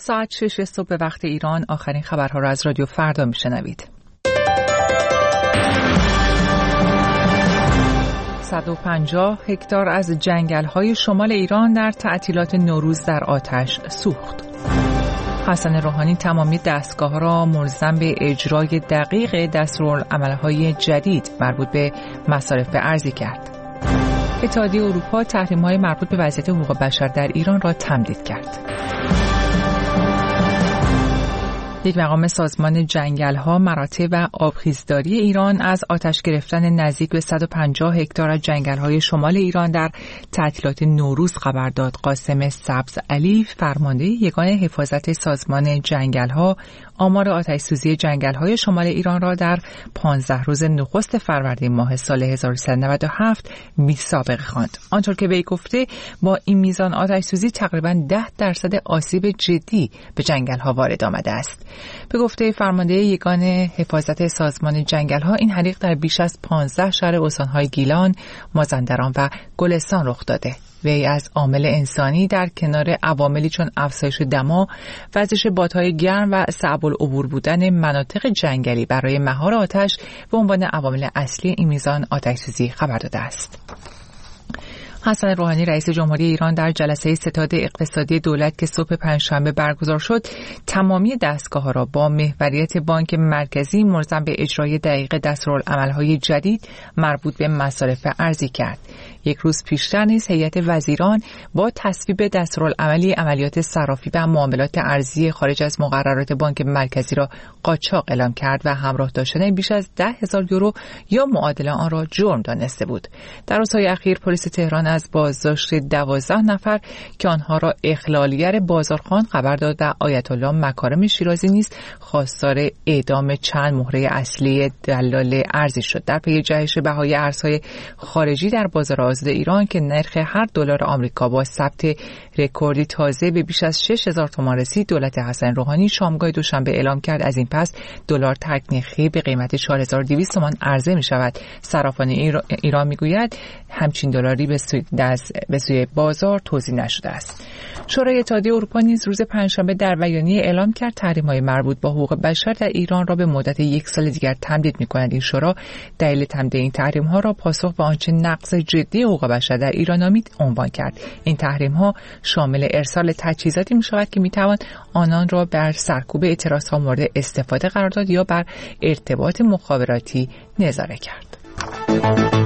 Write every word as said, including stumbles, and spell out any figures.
ساعت شش صبح به وقت ایران آخرین خبرها را از رادیو فردا میشنوید. صد و پنجاه هکتار از جنگل‌های شمال ایران در تعطیلات نوروز در آتش سوخت. حسن روحانی تمامی دستگاه‌ها را ملزم به اجرای دقیق دستورالعمل‌های جدید مربوط به مصارف ارزی کرد. اتحادیه اروپا تحریم‌های مربوط به وضعیت حقوق بشر در ایران را تمدید کرد. یک مقام سازمان جنگل‌ها، مراتع و آبخیزداری ایران از آتش گرفتن نزدیک به صد و پنجاه هکتار از جنگل‌های شمال ایران در تعطیلات نوروز خبر داد. قاسم سبزعلی، فرمانده یگان حفاظت سازمان جنگل‌ها، آمار آتش‌سوزی جنگل‌های شمال ایران را در پانزده روز نخست فروردین ماه سال هزار و سیصد و نود و هفت بی‌سابقه خواند. آنطور که وی گفته با این میزان آتش‌سوزی تقریباً ده درصد آسیب جدی به جنگل‌ها وارد آمده است. به گفته فرمانده یگان حفاظت سازمان جنگل‌ها، این حریق در بیش از پانزده شهر استان‌های گیلان، مازندران و گلستان رخ داده. وی از عامل انسانی در کنار عواملی چون افزایش دما، وزش بادهای گرم و صعب العبور بودن مناطق جنگلی برای مهار آتش به عنوان عوامل اصلی این میزان آتش‌سوزی خبر داده است. حسن روحانی رئیس جمهوری ایران در جلسه ستاد اقتصادی دولت که صبح پنجشنبه برگزار شد، تمامی دستگاه‌ها را با محوریت بانک مرکزی ملزم به اجرای دقیق دستورالعمل‌های جدید مربوط به مصارف ارزی کرد. یک روز پیشتر نیز هیئت وزیران با تصویب دستورالعملی عملیات صرافی و معاملات ارزی خارج از مقررات بانک مرکزی را قاچاق اعلام کرد و همراه داشتن بیش از ده هزار یورو یا معادل آن را جرم دانسته بود. در روزهای اخیر پلیس تهران از بازداشت دوازده نفر که آنها را اخلالیگر بازارخوان خبر داد و آیت الله مکارم شیرازی نیز خواستار اعدام چند مهره اصلی دلال ارزی شد. در پی جهش بهای ارزهای خارجی در بازار آزاد ایران که نرخ هر دلار آمریکا با ثبت رکوردی تازه به بیش از شش هزار تومان رسید، دولت حسن روحانی شامگاه دوشنبه اعلام کرد از این پس دلار تک نرخی به قیمت چهار هزار و دویست تومان عرضه می شود. صرافان ایران می گوید همچین دلاری به سوی, به سوی بازار توزیع نشده است. شورای اتحادیه اروپا نیز روز پنجشنبه در بیانیه اعلام کرد تحریم‌های مربوط به حقوق بشر در ایران را به مدت یک سال دیگر تمدید می‌کند. این شورا دلیل تمدید این تحریم‌ها را پاسخ به آنچه نقض جدی حقوق بشر در ایران نامید عنوان کرد. این تحریم‌ها شامل ارسال تجهیزاتی می‌شود که می‌توان آنان را بر سرکوب اعتراض‌ها مورد استفاده قرار داد یا بر ارتباط مخابراتی نظاره کرد.